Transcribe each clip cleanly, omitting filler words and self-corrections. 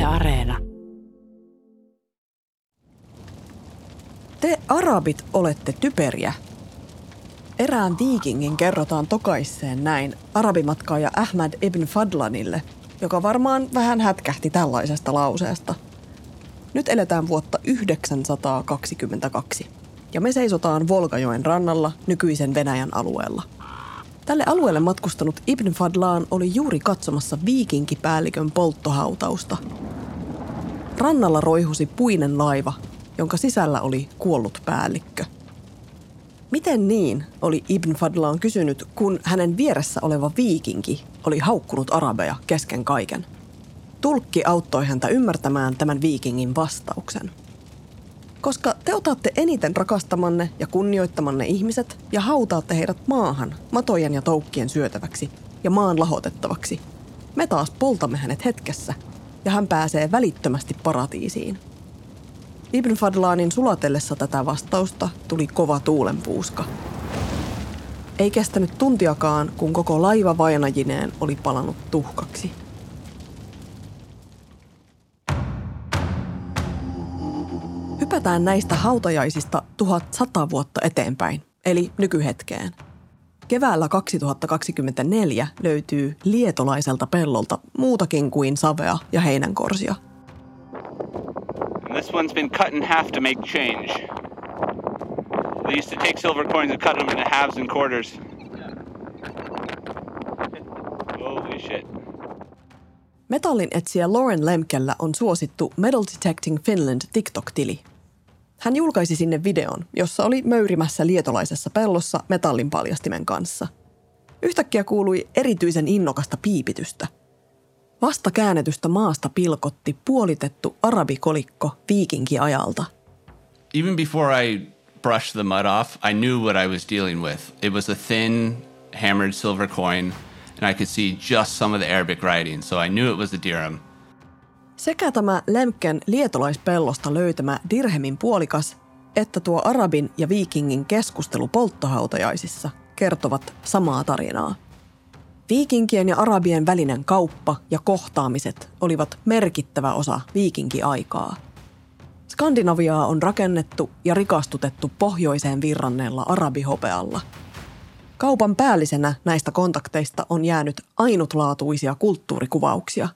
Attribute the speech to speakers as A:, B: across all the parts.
A: Areena.
B: Te arabit olette typeriä. Erään viikingin kerrotaan tokaisseen näin arabimatkaaja Ahmad ibn Fadlanille, joka varmaan vähän hätkähti tällaisesta lauseesta. Nyt eletään vuotta 922 ja me seisotaan Volgajoen rannalla nykyisen Venäjän alueella. Tälle alueelle matkustanut Ibn Fadlan oli juuri katsomassa viikinkipäällikön polttohautausta. Rannalla roihusi puinen laiva, jonka sisällä oli kuollut päällikkö. Miten niin, oli Ibn Fadlan kysynyt, kun hänen vieressä oleva viikinki oli haukkunut arabeja kesken kaiken. Tulkki auttoi häntä ymmärtämään tämän viikingin vastauksen. Koska te otatte eniten rakastamanne ja kunnioittamanne ihmiset ja hautaatte heidät maahan matojen ja toukkien syötäväksi ja maan lahotettavaksi, me taas poltamme hänet hetkessä ja hän pääsee välittömästi paratiisiin. Ibn Fadlanin sulatellessa tätä vastausta tuli kova tuulenpuuska. Ei kestänyt tuntiakaan, kun koko laiva vainajineen oli palanut tuhkaksi. Hypätään näistä hautajaisista 1100 vuotta eteenpäin, eli nykyhetkeen. Keväällä 2024 löytyy lietolaiselta pellolta muutakin kuin savea ja heinänkorsia.
C: This one's been cut in half to make change. They used to take silver coins and cut them into halves and quarters. Holy shit.
B: Metallin etsijä Lauren Lemkellä on suosittu Metal Detecting Finland TikTok-tili. Hän julkaisi sinne videon, jossa oli möyrimässä lietolaisessa pellossa metallin paljastimen kanssa. Yhtäkkiä kuului erityisen innokasta piipitystä. Vasta käännetystä maasta pilkotti puolitettu arabikolikko viikinkiajalta.
D: Even before I brushed the mud off, I knew what I was dealing with. It was a thin, hammered silver coin, and I could see just some of the Arabic writing, so I knew it was a dirham.
B: Sekä tämä Lemken lietolaispellosta löytämä dirhemin puolikas, että tuo arabin ja viikingin keskustelu polttohautajaisissa kertovat samaa tarinaa. Viikinkien ja arabien välinen kauppa ja kohtaamiset olivat merkittävä osa viikinkiaikaa. Skandinaviaa on rakennettu ja rikastutettu pohjoiseen virranneella arabihopealla. Kaupan päällisenä näistä kontakteista on jäänyt ainutlaatuisia kulttuurikuvauksia.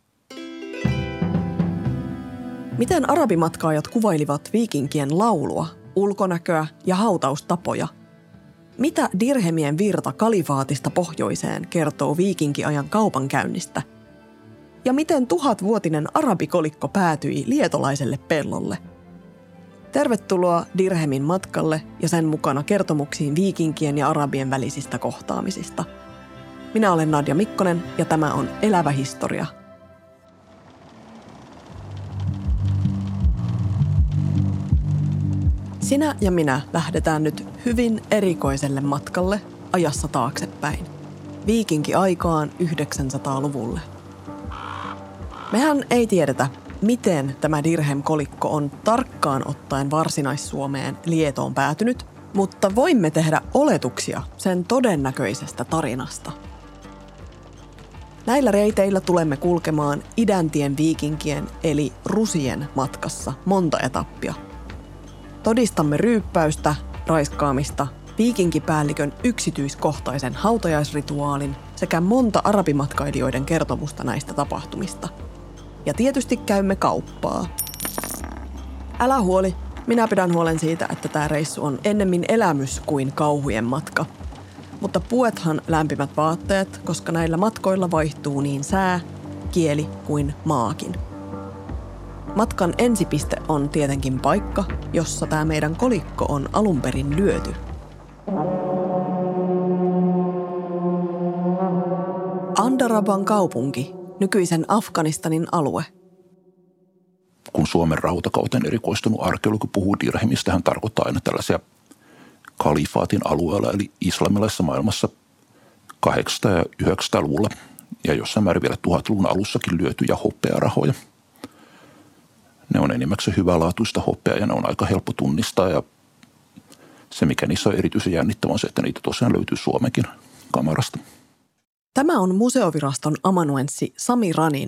B: Miten arabimatkaajat kuvailivat viikinkien laulua, ulkonäköä ja hautaustapoja? Mitä dirhemien virta kalifaatista pohjoiseen kertoo viikinkiajan kaupankäynnistä? Ja miten 1000-vuotinen arabikolikko päätyi lietolaiselle pellolle? Tervetuloa dirhemin matkalle ja sen mukana kertomuksiin viikinkien ja arabien välisistä kohtaamisista. Minä olen Nadia Mikkonen ja tämä on Elävä historia. Sinä ja minä lähdetään nyt hyvin erikoiselle matkalle ajassa taaksepäin. Viikinki-aikaan 900-luvulle. Mehän ei tiedetä, miten tämä dirhem-kolikko on tarkkaan ottaen Varsinais-Suomeen Lietoon päätynyt, mutta voimme tehdä oletuksia sen todennäköisestä tarinasta. Näillä reiteillä tulemme kulkemaan idäntien viikinkien eli rusien matkassa monta etappia. Todistamme ryyppäystä, raiskaamista, viikinkipäällikön yksityiskohtaisen hautajaisrituaalin sekä monta arabimatkailijoiden kertomusta näistä tapahtumista. Ja tietysti käymme kauppaa. Älä huoli, minä pidän huolen siitä, että tämä reissu on ennemmin elämys kuin kauhujen matka. Mutta puethan lämpimät vaatteet, koska näillä matkoilla vaihtuu niin sää, kieli kuin maakin. Matkan ensipiste on tietenkin paikka, jossa tämä meidän kolikko on alun perin lyöty. Andaraban kaupunki, nykyisen Afganistanin alue.
E: Kun Suomen rautakauteen erikoistunut arkeologi puhuu dirhemistä, hän tarkoittaa aina tällaisia kalifaatin alueella, eli islamilaisessa maailmassa 800- ja 900-luvulla ja jossain määrin vielä 1000-luvun alussakin lyötyjä hopearahoja. Ne on enimmäkseen hyvälaatuista hopeaa ja ne on aika helppo tunnistaa ja se, mikä niissä on erityisen jännittävää, on se, että niitä tosiaan löytyy Suomenkin kamarasta.
B: Tämä on museoviraston amanuenssi Sami Raninen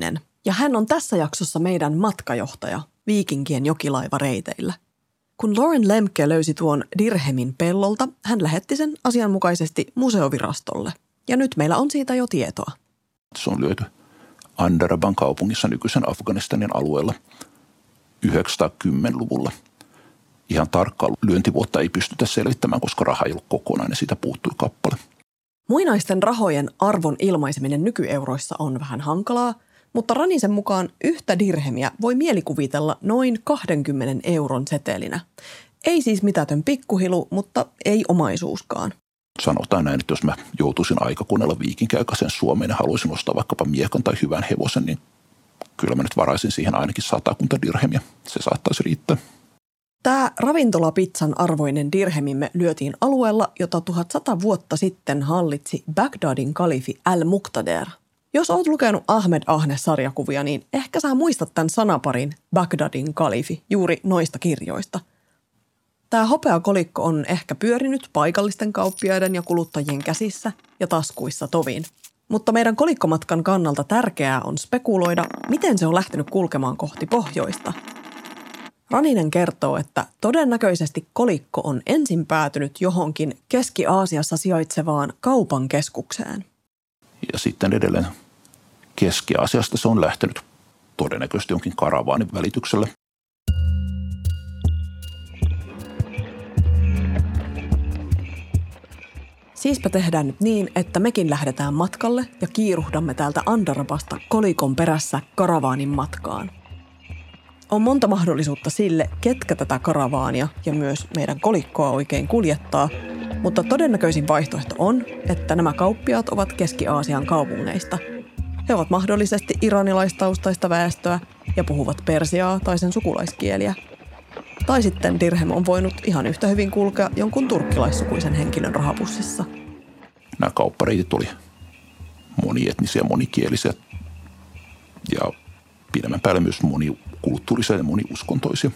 B: Ja hän on tässä jaksossa meidän matkajohtaja viikinkien jokilaivareiteillä. Kun Lauren Lemke löysi tuon dirhemin pellolta, hän lähetti sen asianmukaisesti museovirastolle. Ja nyt meillä on siitä jo tietoa.
E: Se on löyty Andaraban kaupungissa nykyisen Afganistanin alueella 910-luvulla. Ihan tarkkaa lyöntivuotta ei pystytä selvittämään, koska raha ei ollut kokonainen, siitä puuttui kappale.
B: Muinaisten rahojen arvon ilmaiseminen nykyeuroissa on vähän hankalaa, mutta Ranisen mukaan yhtä dirhemiä voi mielikuvitella noin 20 euron setelinä. Ei siis mitätön pikkuhilu, mutta ei omaisuuskaan.
E: Sanotaan näin, että jos mä joutuisin aikakoneella viikinkiaikaisen Suomeen ja haluaisin ostaa vaikkapa miekan tai hyvän hevosen, niin kyllä mä nyt varaisin siihen ainakin 100 dirhemiä. Se saattaisi riittää.
B: Tämä ravintolapizzan arvoinen dirhemimme lyötiin alueella, jota 1100 vuotta sitten hallitsi Bagdadin kalifi Al-Muqtader. Jos oot lukenut Ahmed Ahne-sarjakuvia, niin ehkä sä muistat tämän sanaparin Bagdadin kalifi juuri noista kirjoista. Tämä hopeakolikko on ehkä pyörinyt paikallisten kauppiaiden ja kuluttajien käsissä ja taskuissa tovin. Mutta meidän kolikkomatkan kannalta tärkeää on spekuloida, miten se on lähtenyt kulkemaan kohti pohjoista. Raninen kertoo, että todennäköisesti kolikko on ensin päätynyt johonkin Keski-Aasiassa sijaitsevaan kaupan keskukseen.
E: Ja sitten edelleen Keski-Aasiasta se on lähtenyt todennäköisesti jonkin karavaanin välityksellä.
B: Siispä tehdään nyt niin, että mekin lähdetään matkalle ja kiiruhdamme täältä Andarabasta kolikon perässä karavaanin matkaan. On monta mahdollisuutta sille, ketkä tätä karavaania ja myös meidän kolikkoa oikein kuljettaa, mutta todennäköisin vaihtoehto on, että nämä kauppiaat ovat Keski-Aasian kaupungeista. He ovat mahdollisesti iranilaistaustaista väestöä ja puhuvat persiaa tai sen sukulaiskieliä. Tai sitten dirhem on voinut ihan yhtä hyvin kulkea jonkun turkkilaissukuisen henkilön rahapussissa.
E: Nämä kauppareitit oli monietnisiä, monikielisiä ja pidemmän päälle myös monikulttuurisia ja moniuskontoisia.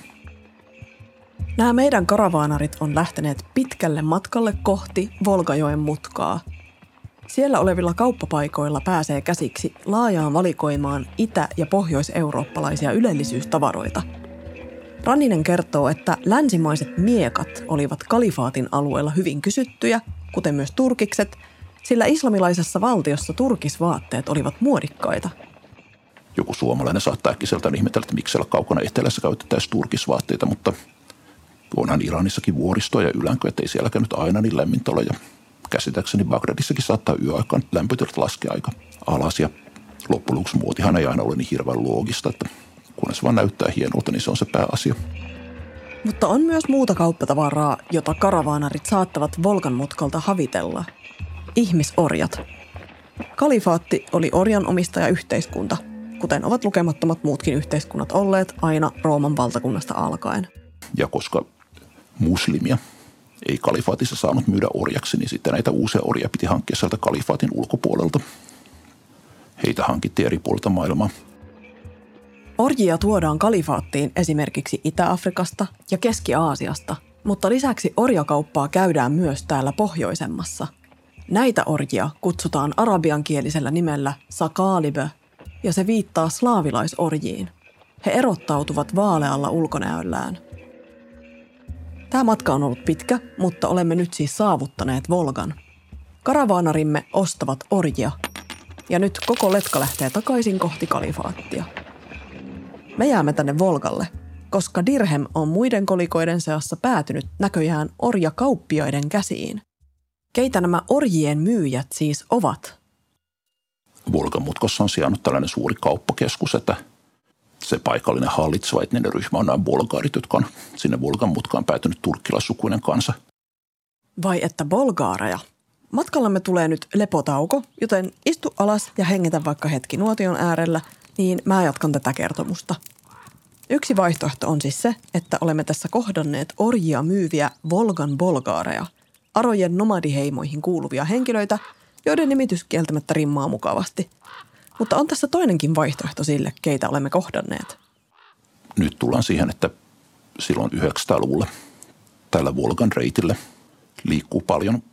B: Nämä meidän karavaanarit on lähteneet pitkälle matkalle kohti Volgajoen mutkaa. Siellä olevilla kauppapaikoilla pääsee käsiksi laajaan valikoimaan itä- ja pohjois-eurooppalaisia ylellisyystavaroita. Raninen kertoo, että länsimaiset miekat olivat kalifaatin alueella hyvin kysyttyjä, kuten myös turkikset, sillä islamilaisessa valtiossa turkisvaatteet olivat muodikkaita.
E: Joku suomalainen saattaa äkkiseltään ihmetellä, että miksi siellä kaukana etelässä käytetään turkisvaatteita, mutta onhan Iranissakin vuoristoa ja ylänköä, että ei sielläkään nyt aina niin lämmintä ole. Ja käsittääkseni Bagdadissakin saattaa yöaikaan lämpötilat laskea aika alas ja loppujen lopuksi muotihan ei aina ole niin hirveän loogista, että kun se vaan näyttää hienolta, niin se on se pääasia.
B: Mutta on myös muuta kauppatavaraa, jota karavaanarit saattavat Volgan mutkalta havitella. Ihmisorjat. Kalifaatti oli orjanomistajayhteiskunta, kuten ovat lukemattomat muutkin yhteiskunnat olleet aina Rooman valtakunnasta alkaen.
E: Ja koska muslimia ei kalifaatissa saanut myydä orjaksi, niin sitten näitä uusia orjia piti hankkia sieltä kalifaatin ulkopuolelta. Heitä hankittiin eri puolilta maailmaa.
B: Orjia tuodaan kalifaattiin esimerkiksi Itä-Afrikasta ja Keski-Aasiasta, mutta lisäksi orjakauppaa käydään myös täällä pohjoisemmassa. Näitä orjia kutsutaan arabiankielisellä nimellä sakalibe, ja se viittaa slaavilaisorjiin. He erottautuvat vaalealla ulkonäöllään. Tämä matka on ollut pitkä, mutta olemme nyt siis saavuttaneet Volgan. Karavaanarimme ostavat orjia, ja nyt koko letka lähtee takaisin kohti kalifaattia. Me jäämme tänne Volgalle, koska dirhem on muiden kolikoiden seassa päätynyt näköjään orjakauppioiden käsiin. Keitä nämä orjien myyjät siis ovat?
E: Volgan mutkossa on sijainnut tällainen suuri kauppakeskus, että se paikallinen hallitseva etninen ryhmä on nämä bolgaarit, jotka on sinne Volgan mutkaan päätynyt turkkilaissukuinen kansa.
B: Vai että bolgaareja? Matkallamme tulee nyt lepotauko, joten istu alas ja hengitä vaikka hetki nuotion äärellä, niin mä jatkan tätä kertomusta. Yksi vaihtoehto on siis se, että olemme tässä kohdanneet orjia myyviä Volgan bolgaareja, arojen nomadiheimoihin kuuluvia henkilöitä, joiden nimitys kieltämättä rimmaa mukavasti. Mutta on tässä toinenkin vaihtoehto sille, keitä olemme kohdanneet.
E: Nyt tullaan siihen, että silloin 900-luvulla tällä Volgan reitillä liikkuu paljon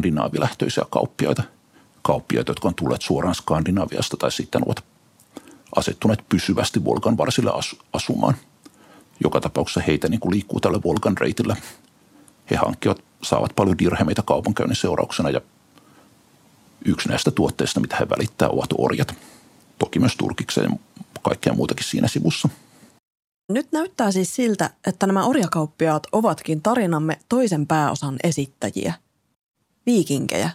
E: skandinaavilähtöisiä kauppiaita. Kauppiaita, jotka on tulleet suoraan Skandinaviasta tai sitten ovat asettuneet pysyvästi Volgan varsille asumaan. Joka tapauksessa heitä niin kuin liikkuu tällä Volgan reitillä. He saavat paljon dirhemeitä kaupankäynnin seurauksena ja yksi näistä tuotteista, mitä he välittää, ovat orjat. Toki myös turkikseen ja kaikkea muutakin siinä sivussa.
B: Nyt näyttää siis siltä, että nämä orjakauppiaat ovatkin tarinamme toisen pääosan esittäjiä. Viikinkejä.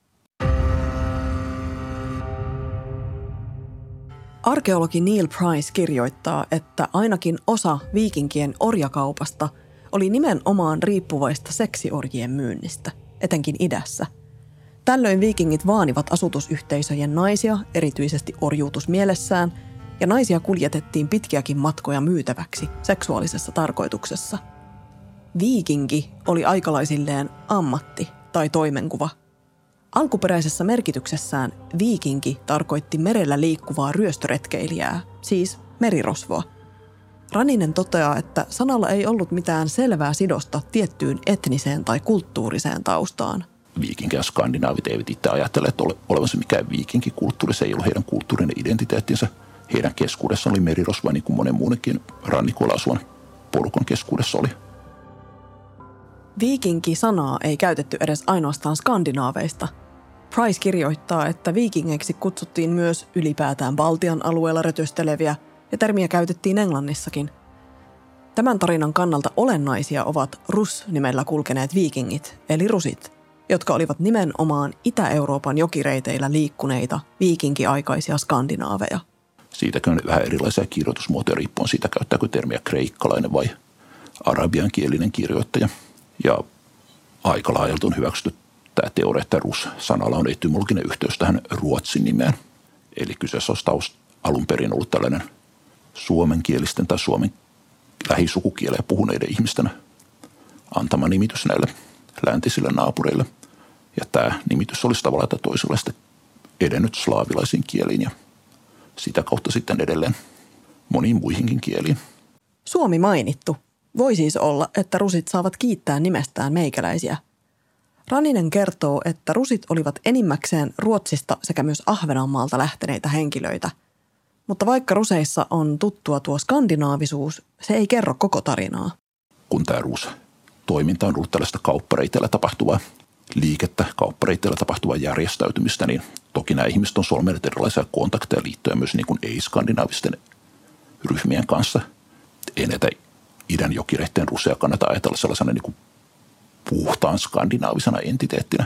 B: Arkeologi Neil Price kirjoittaa, että ainakin osa viikinkien orjakaupasta oli nimenomaan riippuvaista seksiorjien myynnistä, etenkin idässä. Tällöin viikingit vaanivat asutusyhteisöjen naisia, erityisesti orjuutusmielessään, ja naisia kuljetettiin pitkiäkin matkoja myytäväksi seksuaalisessa tarkoituksessa. Viikinki oli aikalaisilleen ammatti tai toimenkuva. Alkuperäisessä merkityksessään viikinki tarkoitti merellä liikkuvaa ryöstöretkeilijää, siis merirosvoa. Raninen toteaa, että sanalla ei ollut mitään selvää sidosta tiettyyn etniseen tai kulttuuriseen taustaan.
E: Viikinki ja skandinaavit eivät itse ajattele, että olevansa mikään viikinkikulttuuri. Se ei ollut heidän kulttuurinen identiteettinsä. Heidän keskuudessaan oli merirosvoa, niin kuin monen muunkin rannikoilla asuvan porukan keskuudessa oli.
B: Viikinki-sanaa ei käytetty edes ainoastaan skandinaaveista. Price kirjoittaa, että viikingeiksi kutsuttiin myös ylipäätään Baltian alueella rötösteleviä, ja termiä käytettiin Englannissakin. Tämän tarinan kannalta olennaisia ovat Rus-nimellä kulkeneet viikingit, eli rusit, jotka olivat nimenomaan Itä-Euroopan jokireiteillä liikkuneita viikinkiaikaisia skandinaaveja.
E: Siitäkin on vähän erilaisia kirjoitusmuotoja riippuen siitä, käyttääkö termiä kreikkalainen vai arabiankielinen kirjoittaja. Ja aika laajalta on hyväksytty tämä teoria, että Rus-sanalla on etymologinen yhteys tähän Ruotsin nimeen. Eli kyseessä olisi alun perin ollut tällainen suomenkielisten tai suomen lähisukukieleä puhuneiden ihmisten antama nimitys näille läntisille naapureille. Ja tämä nimitys olisi tavallaan tai toisella sitten edennyt slaavilaisiin kieliin ja sitä kautta sitten edelleen moniin muihinkin kieliin.
B: Suomi mainittu. Voi siis olla, että rusit saavat kiittää nimestään meikäläisiä. Raninen kertoo, että rusit olivat enimmäkseen Ruotsista sekä myös Ahvenanmaalta lähteneitä henkilöitä. Mutta vaikka ruseissa on tuttua tuo skandinaavisuus, se ei kerro koko tarinaa.
E: Kun tämä Rus-toiminta on ollut tällaista kauppareiteillä tapahtuvaa liikettä, kauppareiteillä tapahtuvaa järjestäytymistä, niin toki nämä ihmiset on solmineet erilaisia kontakteja liittyen myös niin kuin ei-skandinaavisten ryhmien kanssa. Ei näitä idän jokireitteen ruseja kannata ajatella sellaisena niin kuin puhtaan skandinaavisena entiteettinä.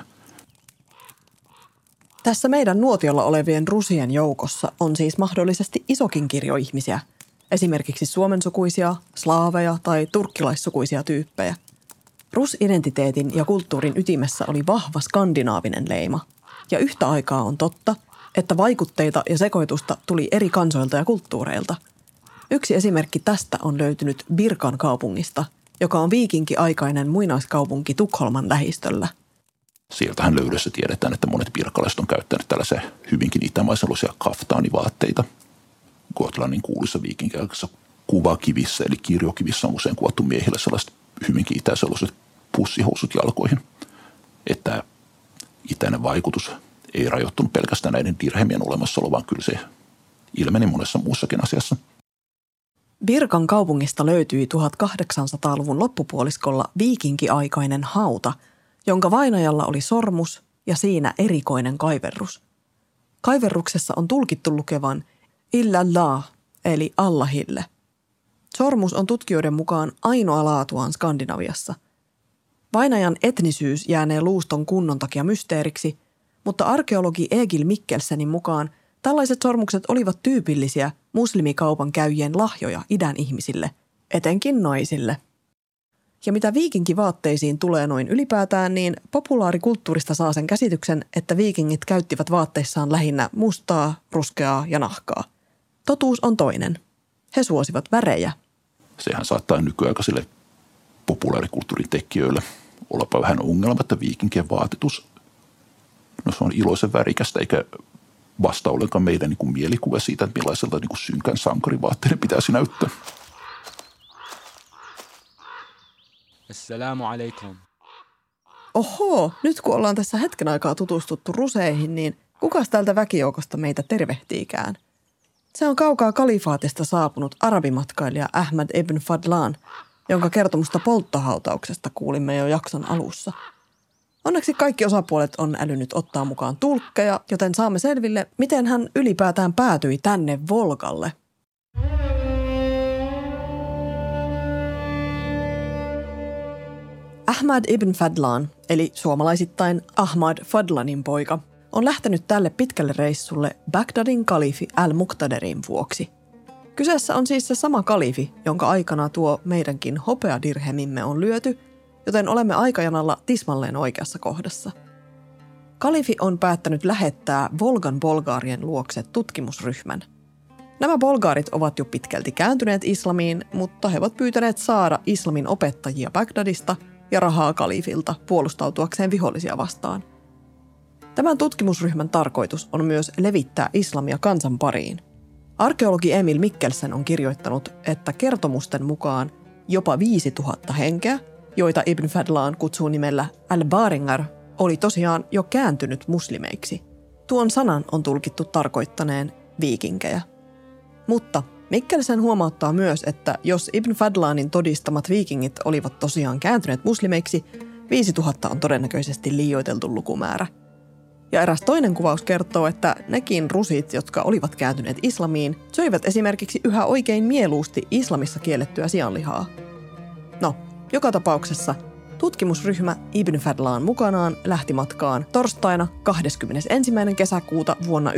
B: Tässä meidän nuotiolla olevien rusien joukossa on siis mahdollisesti isokin kirjo ihmisiä, esimerkiksi suomensukuisia, slaaveja tai turkkilaissukuisia tyyppejä. Rus-identiteetin ja kulttuurin ytimessä oli vahva skandinaavinen leima. Ja yhtä aikaa on totta, että vaikutteita ja sekoitusta tuli eri kansoilta ja kulttuureilta. Yksi esimerkki tästä on löytynyt Birkan kaupungista, joka on viikinkiaikainen muinaiskaupunki Tukholman lähistöllä.
E: Sieltähän löydössä tiedetään, että monet birkalaiset on käyttäneet tällaisia hyvinkin itämaiseloisia kaftaanivaatteita. Gotlannin kuuluissa viikinkiaikaisessa kuvakivissä eli kirjokivissä on usein kuvattu miehille sellaiset hyvinkin itäiseloiset pussihousut jalkoihin. Että itäinen vaikutus ei rajoittunut pelkästään näiden dirhemien olemassaolo, vaan kyllä se ilmeni monessa muussakin asiassa.
B: Birkan kaupungista löytyi 1800-luvun loppupuoliskolla viikinkiaikainen hauta, jonka vainajalla oli sormus ja siinä erikoinen kaiverrus. Kaiverruksessa on tulkittu lukevan illallah eli Allahille. Sormus on tutkijoiden mukaan ainoa laatuaan Skandinaviassa. Vainajan etnisyys jäänee luuston kunnon takia mysteeriksi, mutta arkeologi Egil Mikkelsenin mukaan tällaiset sormukset olivat tyypillisiä muslimikaupan käyjien lahjoja idän ihmisille, etenkin naisille. Ja mitä viikinkivaatteisiin tulee noin ylipäätään, niin populaarikulttuurista saa sen käsityksen, että viikingit käyttivät vaatteissaan lähinnä mustaa, ruskeaa ja nahkaa. Totuus on toinen. He suosivat värejä.
E: Sehän saattaa nykyaikaisille populaarikulttuurin tekijöille ollapa vähän ongelma, että viikinkien vaatetus, no se on iloisen värikästä eikä vasta ollenkaan meidän niin kuin mielikuva siitä, että millaiselta niin kuin synkän sankarivaatteiden pitäisi näyttää.
A: Assalamu alaikum.
B: Oho, nyt kun ollaan tässä hetken aikaa tutustuttu ruseihin, niin kukas täältä väkijoukosta meitä tervehtiikään? Se on kaukaa kalifaatista saapunut arabimatkailija Ahmad ibn Fadlan, jonka kertomusta polttohautauksesta kuulimme jo jakson alussa. Onneksi kaikki osapuolet on älynyt ottaa mukaan tulkkeja, joten saamme selville, miten hän ylipäätään päätyi tänne Volgalle. Ahmad ibn Fadlan, eli suomalaisittain Ahmad Fadlanin poika, on lähtenyt tälle pitkälle reissulle Bagdadin kalifi al-Muqtadirin vuoksi. Kyseessä on siis se sama kalifi, jonka aikana tuo meidänkin hopeadirhemimme on lyöty, joten olemme aikajanalla tismalleen oikeassa kohdassa. Kalifi on päättänyt lähettää Volgan bolgaarien luokse tutkimusryhmän. Nämä bolgaarit ovat jo pitkälti kääntyneet islamiin, mutta he ovat pyytäneet saada islamin opettajia Bagdadista ja rahaa kalifilta puolustautuakseen vihollisia vastaan. Tämän tutkimusryhmän tarkoitus on myös levittää islamia kansan pariin. Arkeologi Emil Mikkelsen on kirjoittanut, että kertomusten mukaan jopa 5000 henkeä, joita Ibn Fadlan kutsuu nimellä al-Baringar, oli tosiaan jo kääntynyt muslimeiksi. Tuon sanan on tulkittu tarkoittaneen viikinkejä. Mutta Mikkelsen huomauttaa myös, että jos Ibn Fadlanin todistamat viikingit olivat tosiaan kääntyneet muslimeiksi, 5000 on todennäköisesti liioiteltu lukumäärä. Ja eräs toinen kuvaus kertoo, että nekin rusit, jotka olivat kääntyneet islamiin, söivät esimerkiksi yhä oikein mieluusti islamissa kiellettyä sianlihaa. No, joka tapauksessa tutkimusryhmä Ibn Fadlan mukanaan lähti matkaan torstaina 21. kesäkuuta vuonna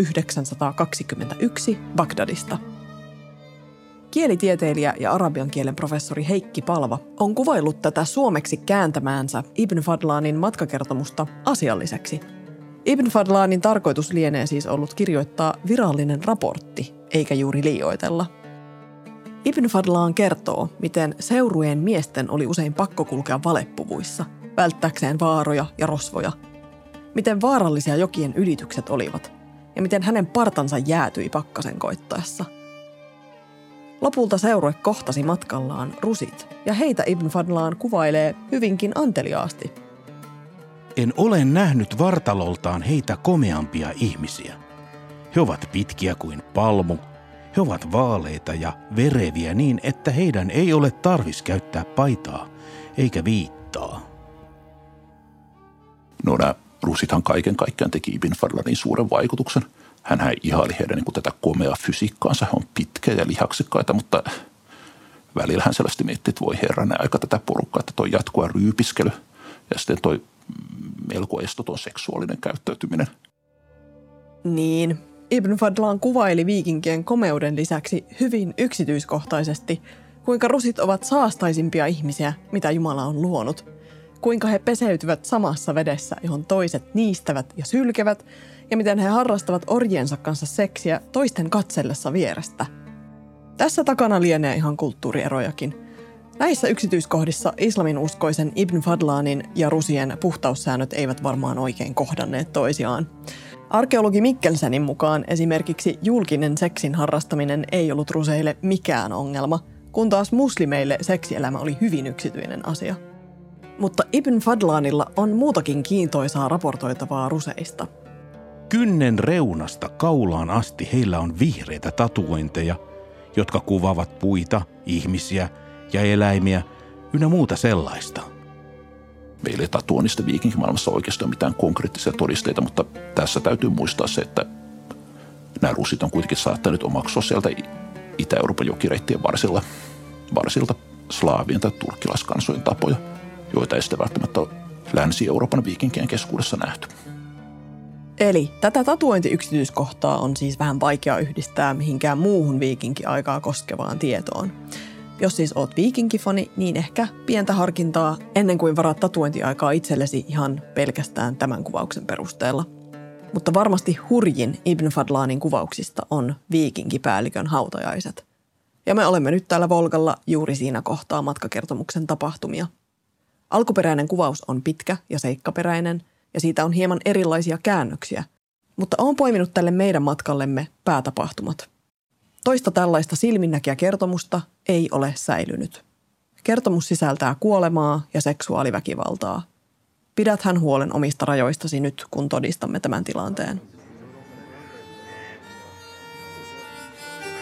B: 921 Bagdadista. Kielitieteilijä ja arabian kielen professori Heikki Palva on kuvaillut tätä suomeksi kääntämäänsä Ibn Fadlanin matkakertomusta asialliseksi. Ibn Fadlanin tarkoitus lienee siis ollut kirjoittaa virallinen raportti, eikä juuri liioitella. Ibn Fadlan kertoo, miten seurueen miesten oli usein pakko kulkea valepuvuissa, välttääkseen vaaroja ja rosvoja. Miten vaarallisia jokien ylitykset olivat, ja miten hänen partansa jäätyi pakkasen koittaessa. Lopulta seurue kohtasi matkallaan rusit, ja heitä Ibn Fadlan kuvailee hyvinkin anteliaasti.
A: En ole nähnyt vartaloltaan heitä komeampia ihmisiä. He ovat pitkiä kuin palmu. He ovat vaaleita ja vereviä niin, että heidän ei ole tarvis käyttää paitaa eikä viittaa.
E: No nämä rusithan kaiken kaikkiaan teki Ibn Fadlanin suuren vaikutuksen. Hänhän ihaili heidän niin kuin tätä komeaa fysiikkaansa. He on pitkiä ja lihaksikkaita, mutta välillä hän selvästi miettii, että voi herranen aika tätä porukkaa, että toi jatkuva ryypiskely ja sitten toi melko estoton seksuaalinen käyttäytyminen.
B: Niin, Ibn Fadlan kuvaili viikinkien komeuden lisäksi hyvin yksityiskohtaisesti, kuinka rusit ovat saastaisimpia ihmisiä, mitä Jumala on luonut. Kuinka he peseytyvät samassa vedessä, johon toiset niistävät ja sylkevät, ja miten he harrastavat orjiensa kanssa seksiä toisten katsellessa vierestä. Tässä takana lienee ihan kulttuurierojakin. Näissä yksityiskohdissa islaminuskoisen Ibn Fadlanin ja rusien puhtaussäännöt eivät varmaan oikein kohdanneet toisiaan. Arkeologi Mikkelsenin mukaan esimerkiksi julkinen seksin harrastaminen ei ollut ruseille mikään ongelma, kun taas muslimeille seksielämä oli hyvin yksityinen asia. Mutta Ibn Fadlanilla on muutakin kiintoisaa raportoitavaa ruseista.
A: Kynnen reunasta kaulaan asti heillä on vihreitä tatuointeja, jotka kuvaavat puita, ihmisiä ja eläimiä ynnä muuta sellaista.
E: Meillä ei tatuoinnista viikinkimaailmassa oikeastaan mitään konkreettisia todisteita, mutta tässä täytyy muistaa se, että nämä rusit on kuitenkin saattaneet omaksua sieltä Itä-Euroopan jokireittien varsilta slaavien tai turkkilaiskansojen tapoja, joita ei sitten välttämättä ole Länsi-Euroopan viikinkien keskuudessa nähty.
B: Eli tätä tatuointiyksityiskohtaa on siis vähän vaikea yhdistää mihinkään muuhun viikinkiaikaa koskevaan tietoon. Jos siis oot viikinkifani, niin ehkä pientä harkintaa ennen kuin varaat tatuointiaikaa itsellesi ihan pelkästään tämän kuvauksen perusteella. Mutta varmasti hurjin Ibn Fadlanin kuvauksista on viikinkipäällikön hautajaiset. Ja me olemme nyt täällä Volgalla juuri siinä kohtaa matkakertomuksen tapahtumia. Alkuperäinen kuvaus on pitkä ja seikkaperäinen, ja siitä on hieman erilaisia käännöksiä, mutta olen poiminut tälle meidän matkallemme päätapahtumat. Toista tällaista silminnäkijäkertomusta ei ole säilynyt. Kertomus sisältää kuolemaa ja seksuaaliväkivaltaa. Pidäthän huolen omista rajoistasi nyt, kun todistamme tämän tilanteen.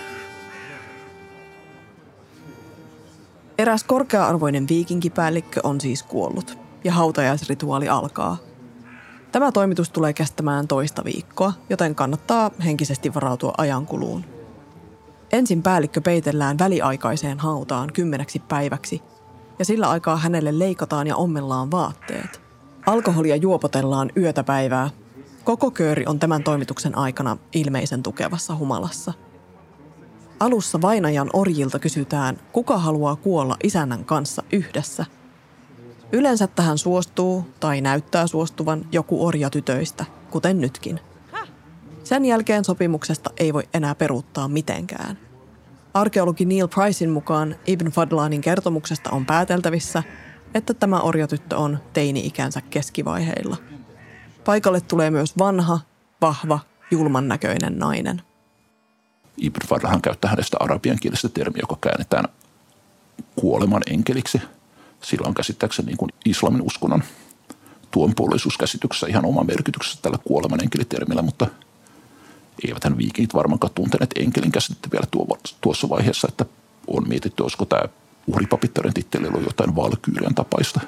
B: Eräs korkea-arvoinen viikinkipäällikkö on siis kuollut ja hautajaisrituaali alkaa. Tämä toimitus tulee kestämään 2 viikkoa, joten kannattaa henkisesti varautua ajankuluun. Ensin päällikkö peitellään väliaikaiseen hautaan 10 päiväksi ja sillä aikaa hänelle leikataan ja ommellaan vaatteet. Alkoholia juopotellaan yötä päivää. Koko kööri on tämän toimituksen aikana ilmeisen tukevassa humalassa. Alussa vainajan orjilta kysytään, kuka haluaa kuolla isännän kanssa yhdessä. Yleensä tähän suostuu tai näyttää suostuvan joku orjatytöistä, kuten nytkin. Sen jälkeen sopimuksesta ei voi enää peruuttaa mitenkään. Arkeologi Neil Pricein mukaan Ibn Fadlanin kertomuksesta on pääteltävissä, että tämä orjatyttö on teini-ikänsä keskivaiheilla. Paikalle tulee myös vanha, vahva, julman näköinen nainen.
E: Ibn Fadlahan käyttää hänestä arabiankielistä termiä, joka käännetään kuoleman enkeliksi. Sillä on käsittääkseni niin kuin islamin uskonnon tuonpuoleisuuskäsityksessä ihan oma merkityksessä tällä kuoleman enkelitermillä, mutta eiväthän viikingit varmaankaan tunteneet enkelin käsitettä vielä tuossa vaiheessa, että on mietitty, olisiko tämä uhripapittaren titteli ollut jotain valkyyrian tapaista.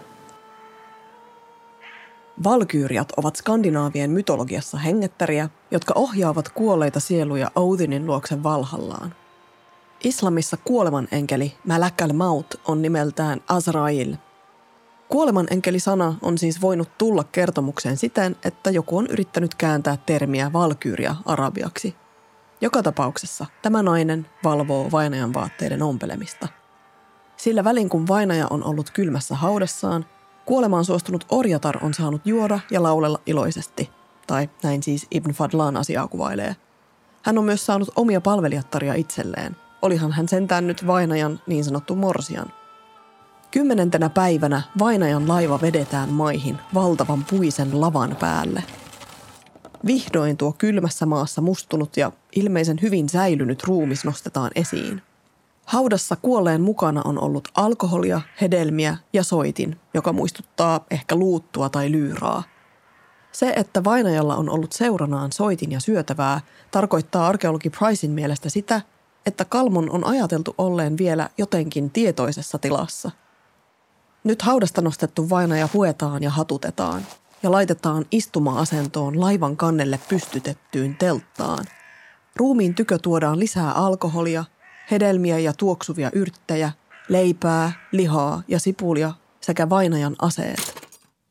B: Valkyyriat ovat skandinaavien mytologiassa hengettäriä, jotka ohjaavat kuolleita sieluja Odinin luokse Valhallaan. Islamissa kuoleman enkeli Malak al-Maut on nimeltään Azrail. Kuoleman enkeli-sana on siis voinut tulla kertomukseen siten, että joku on yrittänyt kääntää termiä valkyyria arabiaksi. Joka tapauksessa tämä nainen valvoo vainajan vaatteiden ompelemista. Sillä välin kun vainaja on ollut kylmässä haudassaan, kuolemaan suostunut orjatar on saanut juoda ja laulella iloisesti, tai näin siis Ibn Fadlan asiaa kuvailee. Hän on myös saanut omia palvelijattaria itselleen. Olihan hän sentään nyt vainajan niin sanottu morsian. 10. päivänä vainajan laiva vedetään maihin valtavan puisen lavan päälle. Vihdoin tuo kylmässä maassa mustunut ja ilmeisen hyvin säilynyt ruumis nostetaan esiin. Haudassa kuolleen mukana on ollut alkoholia, hedelmiä ja soitin, joka muistuttaa ehkä luuttua tai lyyraa. Se, että vainajalla on ollut seuranaan soitin ja syötävää, tarkoittaa arkeologi Pricein mielestä sitä, että kalmon on ajateltu olleen vielä jotenkin tietoisessa tilassa. Nyt haudasta nostettu vainaja puetaan ja hatutetaan ja laitetaan istuma-asentoon laivan kannelle pystytettyyn telttaan. Ruumiin tykö tuodaan lisää alkoholia, hedelmiä ja tuoksuvia yrttejä, leipää, lihaa ja sipulia sekä vainajan aseet.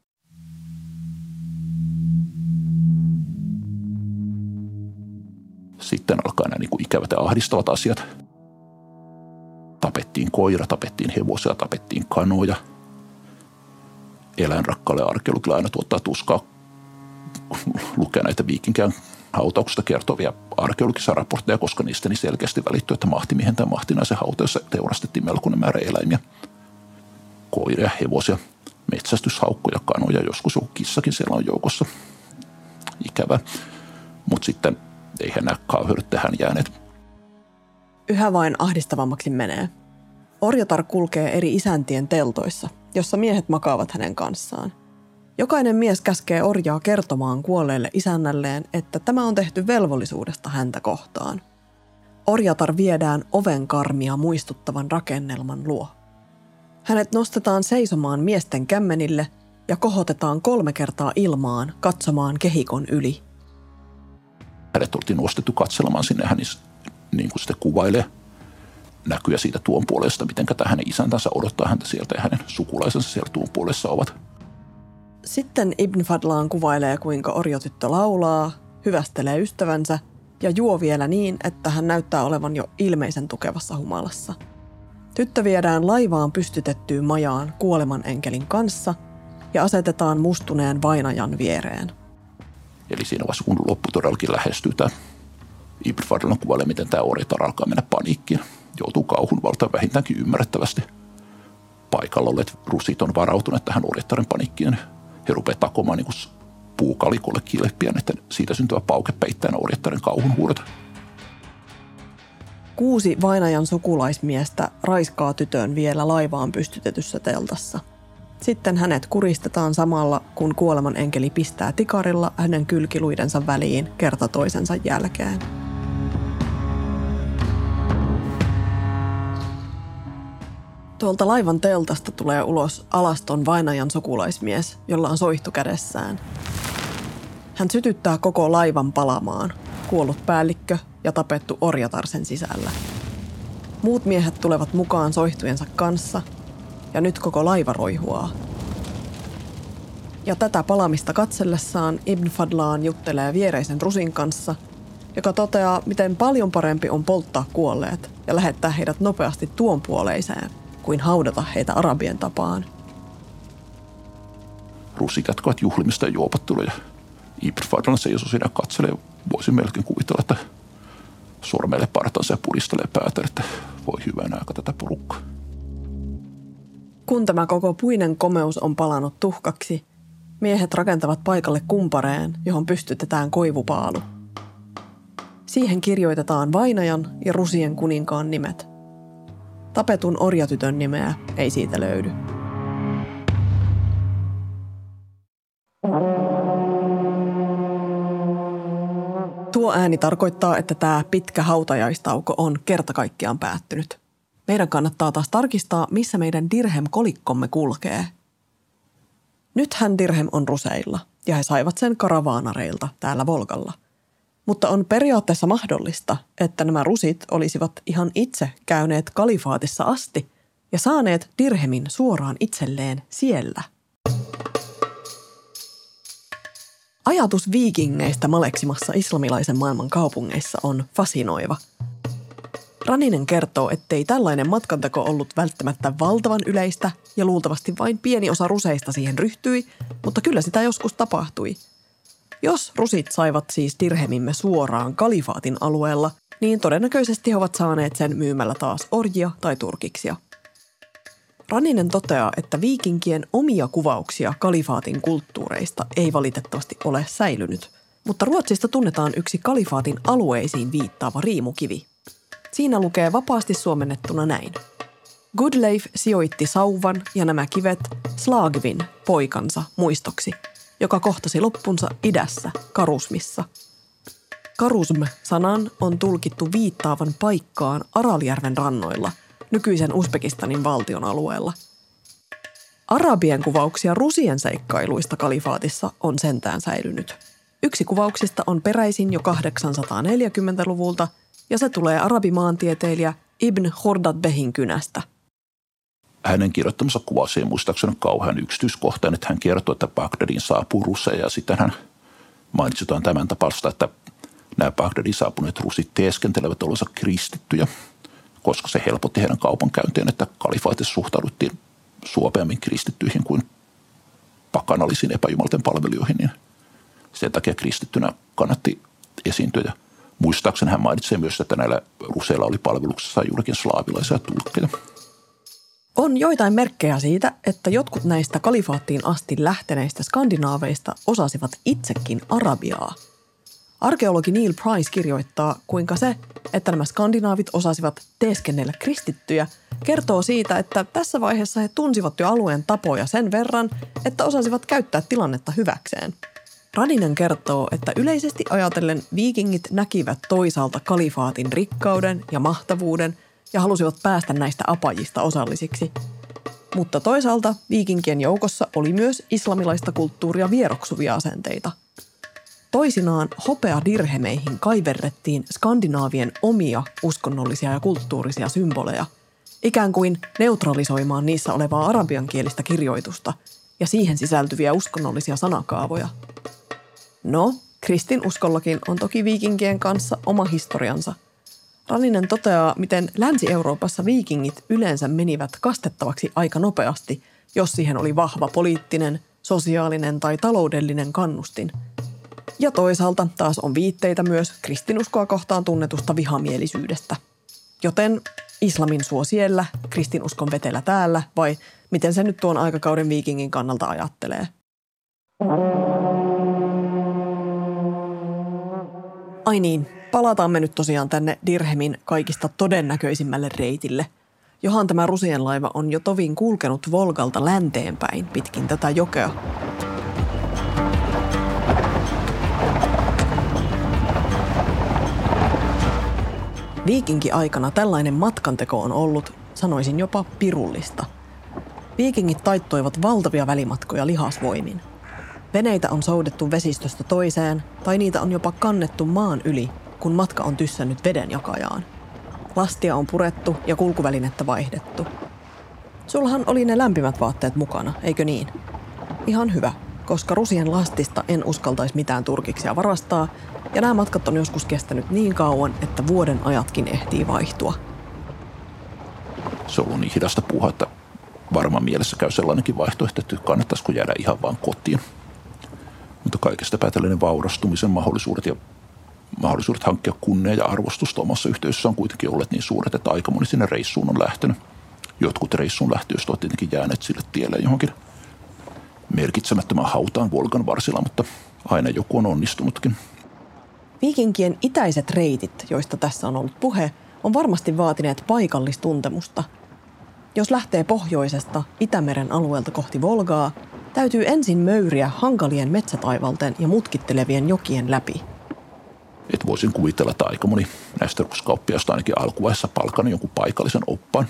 E: Sitten alkaa nämä niin kuin ikävät ja ahdistavat asiat. Tapettiin koira, tapettiin hevosia, tapettiin kanoja. Eläinrakkaalle arkeologille aina tuottaa tuskaa lukea näitä viikinkään hautauksesta kertovia arkeologisia raportteja, koska niistä niin selkeästi välittyy, että mahtimiehen tai mahtinaisen hautaissa teurastettiin melkoinen määrä eläimiä. Koiria, hevosia, metsästyshaukkoja, kanoja, joskus joku kissakin siellä on joukossa. Ikävä. Mutta sitten eihän nämä kauheudet tähän jääneet.
B: Yhä vain ahdistavammaksi menee. Orjatar kulkee eri isäntien teltoissa, jossa miehet makaavat hänen kanssaan. Jokainen mies käskee orjaa kertomaan kuolleelle isännälleen, että tämä on tehty velvollisuudesta häntä kohtaan. Orjatar viedään ovenkarmia muistuttavan rakennelman luo. Hänet nostetaan seisomaan miesten kämmenille ja kohotetaan 3 kertaa ilmaan katsomaan kehikon yli.
E: Hänet oltiin nostettu katselemaan sinne, hän niin kuin sitten kuvailee näkyjä siitä tuon puolesta, miten hänen isäntänsä odottaa häntä sieltä ja hänen sukulaisensa siellä tuon puolessa ovat.
B: Sitten Ibn Fadlan kuvailee, kuinka orjatyttö laulaa, hyvästelee ystävänsä ja juo vielä niin, että hän näyttää olevan jo ilmeisen tukevassa humalassa. Tyttö viedään laivaan pystytettyyn majaan kuoleman enkelin kanssa ja asetetaan mustuneen vainajan viereen.
E: Eli siinä vaiheessa, kun loppu todellakin lähestyy, tämä Ibn Fadlan kuvailee, miten tämä orjatar alkaa mennä paniikkiin. Joutuu kauhun valtaan vähintäänkin ymmärrettävästi. Paikalla olleet rusit on varautuneet tähän orjattaren paniikkiin. He rupeaa takomaan niin kuin puukalikolle kilpiä, että siitä syntyvä pauke peittää orjattaren kauhun huudot.
B: 6 vainajan sukulaismiestä raiskaa tytön vielä laivaan pystytetyssä teltassa. Sitten hänet kuristetaan samalla, kun kuoleman enkeli pistää tikarilla hänen kylkiluidensa väliin kerta toisensa jälkeen. Tuolta laivan teltasta tulee ulos alaston vainajan sukulaismies, jolla on soihtu kädessään. Hän sytyttää koko laivan palamaan, kuollut päällikkö ja tapettu orjatar sen sisällä. Muut miehet tulevat mukaan soihtujensa kanssa ja nyt koko laiva roihuaa. Ja tätä palamista katsellessaan Ibn Fadlan juttelee viereisen Rusin kanssa, joka toteaa, miten paljon parempi on polttaa kuolleet ja lähettää heidät nopeasti tuon puoleiseen, kuin haudata heitä arabien tapaan.
E: Rusit jatkavat juhlimista ja juopattelua ja Ibn Fadlan seisoo siinä katselee. Voisin melkein kuvitella, että sormeille partansa ja puristelee päätä, että voi hyvänä aika tätä porukkaa.
B: Kun tämä koko puinen komeus on palannut tuhkaksi, miehet rakentavat paikalle kumpareen, johon pystytetään koivupaalu. Siihen kirjoitetaan vainajan ja Rusien kuninkaan nimet. Tapetun orjatytön nimeä ei siitä löydy. Tuo ääni tarkoittaa, että tämä pitkä hautajaistauko on kerta kaikkiaan päättynyt. Meidän kannattaa taas tarkistaa, missä meidän dirhem-kolikkomme kulkee. Nythän dirhem on Ruseilla, ja he saivat sen karavaanareilta täällä Volgalla. Mutta on periaatteessa mahdollista, että nämä rusit olisivat ihan itse käyneet kalifaatissa asti ja saaneet dirhemin suoraan itselleen siellä. Ajatus viikingeistä maleksimassa islamilaisen maailman kaupungeissa on fasinoiva. Raninen kertoo, ettei tällainen matkanteko ollut välttämättä valtavan yleistä ja luultavasti vain pieni osa ruseista siihen ryhtyi, mutta kyllä sitä joskus tapahtui. Jos rusit saivat siis dirhemimme suoraan kalifaatin alueella, niin todennäköisesti he ovat saaneet sen myymällä taas orjia tai turkiksia. Raninen toteaa, että viikinkien omia kuvauksia kalifaatin kulttuureista ei valitettavasti ole säilynyt, mutta Ruotsista tunnetaan yksi kalifaatin alueisiin viittaava riimukivi. Siinä lukee vapaasti suomennettuna näin. Goodleif sijoitti sauvan ja nämä kivet Slagvin poikansa muistoksi, joka kohtasi loppunsa idässä, Karusmissa. Karusm-sanan on tulkittu viittaavan paikkaan Araljärven rannoilla, nykyisen Uzbekistanin valtion alueella. Arabien kuvauksia rusien seikkailuista kalifaatissa on sentään säilynyt. Yksi kuvauksista on peräisin jo 840-luvulta ja se tulee arabimaantieteilijä Ibn Khordadbehin kynästä.
E: Hänen kirjoittamansa kuvaus ei muistaakseni kauhean yksityiskohtainen, että hän kertoo, että Bagdadiin saapuu russeja ja sitten hän mainitsi jotain tämän tapausta, että nämä Bagdadiin saapuneet rusit teeskentelevät olonsa kristittyjä, koska se helpotti heidän kaupankäyntiin, että kalifaatissa suhtauduttiin suopeammin kristittyihin kuin pakanallisiin epäjumalten palvelijoihin, niin sen takia kristittynä kannatti esiintyä. Ja muistaakseni hän mainitsee myös, että näillä ruseilla oli palveluksessa juurikin slaavilaisia tulkkeja.
B: On joitain merkkejä siitä, että jotkut näistä kalifaattiin asti lähteneistä skandinaaveista osasivat itsekin arabiaa. Arkeologi Neil Price kirjoittaa, kuinka se, että nämä skandinaavit osasivat teeskennellä kristittyjä, kertoo siitä, että tässä vaiheessa he tunsivat jo alueen tapoja sen verran, että osasivat käyttää tilannetta hyväkseen. Raninen kertoo, että yleisesti ajatellen viikingit näkivät toisaalta kalifaatin rikkauden ja mahtavuuden ja halusivat päästä näistä apajista osallisiksi. Mutta toisaalta viikinkien joukossa oli myös islamilaista kulttuuria vieroksuvia asenteita. Toisinaan hopeadirhemeihin kaiverrettiin skandinaavien omia uskonnollisia ja kulttuurisia symboleja, ikään kuin neutralisoimaan niissä olevaa arabiankielistä kirjoitusta ja siihen sisältyviä uskonnollisia sanakaavoja. No, kristinuskollakin on toki viikinkien kanssa oma historiansa. Raninen toteaa, miten Länsi-Euroopassa viikingit yleensä menivät kastettavaksi aika nopeasti, jos siihen oli vahva poliittinen, sosiaalinen tai taloudellinen kannustin. Ja toisaalta taas on viitteitä myös kristinuskoa kohtaan tunnetusta vihamielisyydestä. Joten islamin suo siellä, kristinuskon vetelä täällä, vai miten se nyt tuon aikakauden viikingin kannalta ajattelee? Ai niin, palataan me nyt tosiaan tänne dirhemin kaikista todennäköisimmälle reitille. Johan tämä rusien laiva on jo tovin kulkenut Volgalta länteenpäin pitkin tätä jokea. Viikinki-aikana tällainen matkanteko on ollut sanoisin jopa pirullista. Viikingit taittoivat valtavia välimatkoja lihasvoimin. Veneitä on soudettu vesistöstä toiseen tai niitä on jopa kannettu maan yli, kun matka on tyssännyt vedenjakajaan. Lastia on purettu ja kulkuvälinettä vaihdettu. Sulhan oli ne lämpimät vaatteet mukana, eikö niin? Ihan hyvä, koska rusien lastista en uskaltaisi mitään turkiksia varastaa, ja nämä matkat on joskus kestänyt niin kauan, että vuoden ajatkin ehtii vaihtua.
E: Se on ollut niin hidasta puhua, että varmaan mielessä käy sellainenkin vaihtoehto, että kannattaisiko jäädä ihan vaan kotiin. Mutta kaikesta päätellen vaurastumisen mahdollisuudet ja mahdollisuudet hankkia kunnia ja arvostusta omassa yhteisössä on kuitenkin olleet niin suuret, että aika moni sinne reissuun on lähtenyt. Jotkut reissuun lähtiöistä ovat tietenkin jääneet sille tielle johonkin merkitsemättömän hautaan Volgan varsilla, mutta aina joku on onnistunutkin.
B: Viikinkien itäiset reitit, joista tässä on ollut puhe, on varmasti vaatineet paikallistuntemusta. Jos lähtee pohjoisesta Itämeren alueelta kohti Volgaa, täytyy ensin möyriä hankalien metsätaivalten ja mutkittelevien jokien läpi.
E: Et voisin kuvitella, että aika moni näistä ruuskauppiaista ainakin alkuvaiheessa palkannut jonkun paikallisen oppaan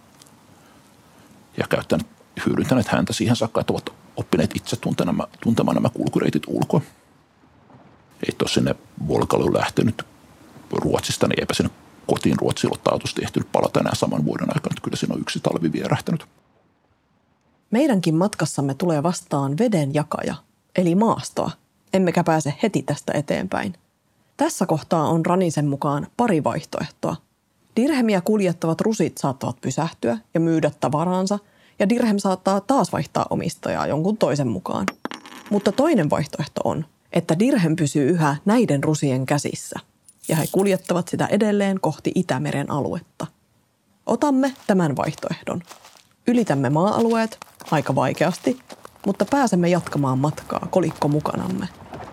E: ja hyödyntäneet häntä siihen saakka, että ovat oppineet itse tuntemaan nämä kulkureitit ulkoa. Ei ole sinne Volgalle ole lähtenyt Ruotsista, niin eipä sinne kotiin Ruotsilla ole taatusti ehtinyt palata enää saman vuoden aikana, että kyllä siinä on yksi talvi vierähtänyt.
B: Meidänkin matkassamme tulee vastaan vedenjakaja, eli maastoa, emmekä pääse heti tästä eteenpäin. Tässä kohtaa on Ranisen mukaan pari vaihtoehtoa. Dirhemiä kuljettavat rusit saattavat pysähtyä ja myydä tavaraansa, ja Dirhem saattaa taas vaihtaa omistajaa jonkun toisen mukaan. Mutta toinen vaihtoehto on, että Dirhem pysyy yhä näiden rusien käsissä, ja he kuljettavat sitä edelleen kohti Itämeren aluetta. Otamme tämän vaihtoehdon. Ylitämme maa-alueet aika vaikeasti, mutta pääsemme jatkamaan matkaa kolikko mukanamme.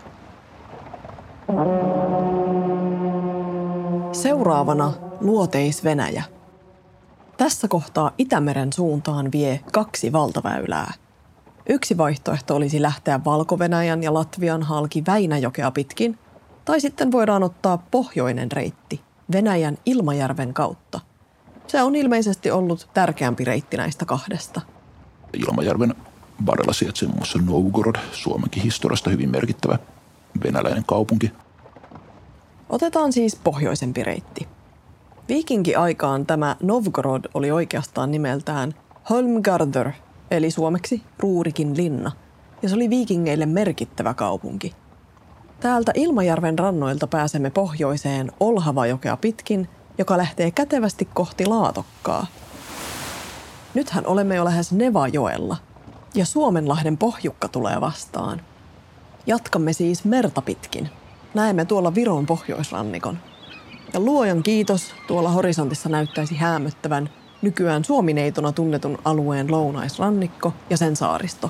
B: Seuraavana Luoteis-Venäjä. Tässä kohtaa Itämeren suuntaan vie 2 valtaväylää. Yksi vaihtoehto olisi lähteä Valko-Venäjän ja Latvian halki Väinäjokea pitkin, tai sitten voidaan ottaa pohjoinen reitti Venäjän Ilmajärven kautta. Se on ilmeisesti ollut tärkeämpi reitti näistä 2.
E: Ilmajärven varrella sijaitsee muun muassa Novgorod, Suomenkin historiasta hyvin merkittävä venäläinen kaupunki.
B: Otetaan siis pohjoisempi reitti. Viikinki-aikaan tämä Novgorod oli oikeastaan nimeltään Holmgarder, eli suomeksi Ruurikin linna, ja se oli viikingeille merkittävä kaupunki. Täältä Ilmajärven rannoilta pääsemme pohjoiseen Olhavajokea pitkin, joka lähtee kätevästi kohti Laatokkaa. Nythän olemme jo lähes Nevajoella, ja Suomenlahden pohjukka tulee vastaan. Jatkamme siis merta pitkin. Näemme tuolla Viron pohjoisrannikon. Ja luojan kiitos, tuolla horisontissa näyttäisi häämöttävän nykyään Suomineitona tunnetun alueen lounaisrannikko ja sen saaristo.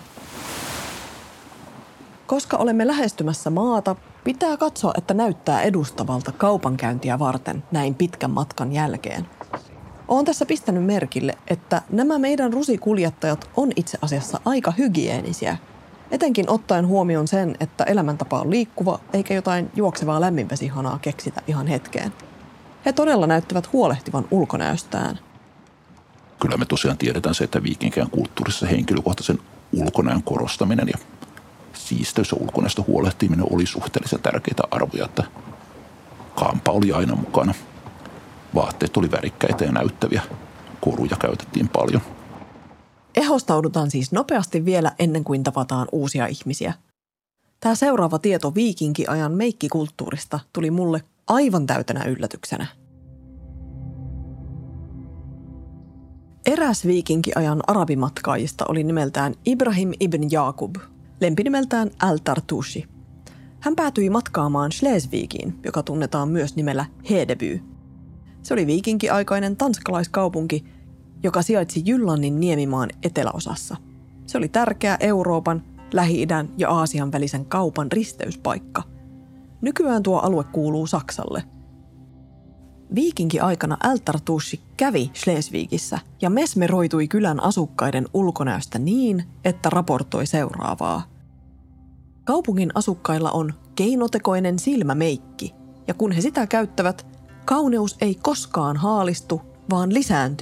B: Koska olemme lähestymässä maata, pitää katsoa, että näyttää edustavalta kaupankäyntiä varten näin pitkän matkan jälkeen. Olen tässä pistänyt merkille, että nämä meidän rusikuljettajat on itse asiassa aika hygieenisiä. Etenkin ottaen huomioon sen, että elämäntapa on liikkuva, eikä jotain juoksevaa lämminvesihanaa keksitä ihan hetkeen. He todella näyttävät huolehtivan ulkonäöstään.
E: Kyllä me tosiaan tiedetään se, että viikinkään kulttuurissa henkilökohtaisen ulkonäön korostaminen ja siisteys ja ulkonäöstä huolehtiminen oli suhteellisen tärkeitä arvoja, että kampa oli aina mukana. Vaatteet oli värikkäitä ja näyttäviä, koruja käytettiin paljon.
B: Ehostaudutaan siis nopeasti vielä ennen kuin tapataan uusia ihmisiä. Tämä seuraava tieto viikinkiajan meikkikulttuurista tuli mulle aivan täytänä yllätyksenä. Eräs viikinkiajan arabimatkaajista oli nimeltään Ibrahim ibn Yaqub, lempinimeltään Al-Tartushi. Hän päätyi matkaamaan Schleswigiin, joka tunnetaan myös nimellä Hedeby. Se oli viikinkiaikainen tanskalaiskaupunki, joka sijaitsi Jyllannin niemimaan eteläosassa. Se oli tärkeä Euroopan, Lähi-idän ja Aasian välisen kaupan risteyspaikka. Nykyään tuo alue kuuluu Saksalle. Viikinki-aikana Al-Tartushi kävi Schleswigissä ja mesmeroitui kylän asukkaiden ulkonäöstä niin, että raportoi seuraavaa. Kaupungin asukkailla on keinotekoinen silmämeikki, ja kun he sitä käyttävät, kauneus ei koskaan haalistu, vaan lisääntyy,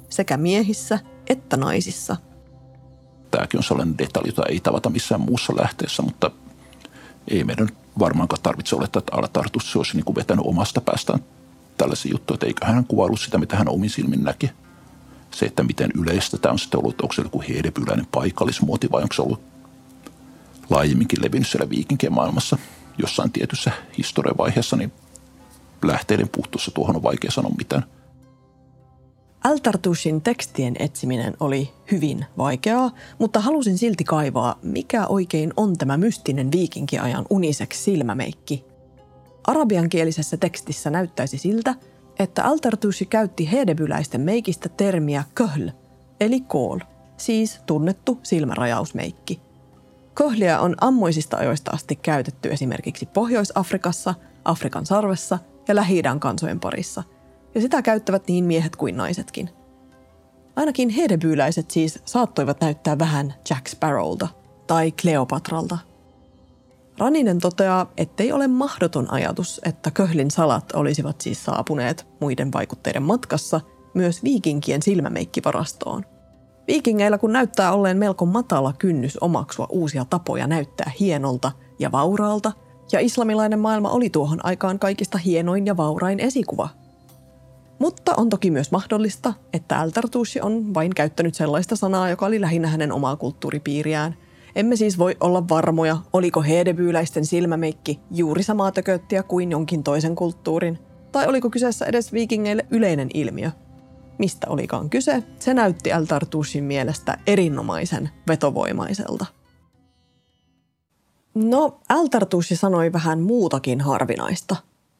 B: sekä miehissä että naisissa.
E: Tämäkin on sellainen detalji, jota ei tavata missään muussa lähteessä, mutta ei meidän varmaankaan tarvitse olettaa, että Al-Tartusi olisi niin kuin vetänyt omasta päästään tällaisia juttuja, että eiköhän hän kuvaillut sitä, mitä hän omin silmin näki. Se, että miten yleistä tämä on sitten ollut, onko se joku hedebyläinen paikallismuoti vai onko se ollut laajemminkin levinnyt siellä viikinkien maailmassa jossain tietyssä historian vaiheessa, niin lähteiden puuttuessa tuohon on vaikea sanoa mitään.
B: Al-Tartushin tekstien etsiminen oli hyvin vaikeaa, mutta halusin silti kaivaa, mikä oikein on tämä mystinen viikinkiajan unisex silmämeikki. Arabiankielisessä tekstissä näyttäisi siltä, että Al-Tartushi käytti hedebyläisten meikistä termiä köhl, eli kool, siis tunnettu silmärajausmeikki. Köhliä on ammoisista ajoista asti käytetty esimerkiksi Pohjois-Afrikassa, Afrikan sarvessa ja Lähi-idän kansojen parissa, ja sitä käyttävät niin miehet kuin naisetkin. Ainakin hedebyyläiset siis saattoivat näyttää vähän Jack Sparrowlta tai Kleopatralta. Raninen toteaa, ettei ole mahdoton ajatus, että köhlin salat olisivat siis saapuneet muiden vaikutteiden matkassa myös viikinkien silmämeikkivarastoon. Viikingeillä kun näyttää olleen melko matala kynnys omaksua uusia tapoja näyttää hienolta ja vauraalta, ja islamilainen maailma oli tuohon aikaan kaikista hienoin ja vaurain esikuva. Mutta on toki myös mahdollista, että Al-Tartushi on vain käyttänyt sellaista sanaa, joka oli lähinnä hänen omaa kulttuuripiiriään. Emme siis voi olla varmoja, oliko hedebyyläisten silmämeikki juuri samaa tököttiä kuin jonkin toisen kulttuurin, tai oliko kyseessä edes viikingeille yleinen ilmiö. Mistä olikaan kyse, se näytti Al-Tartushin mielestä erinomaisen vetovoimaiselta. No, Al-Tartushi sanoi vähän muutakin harvinaista.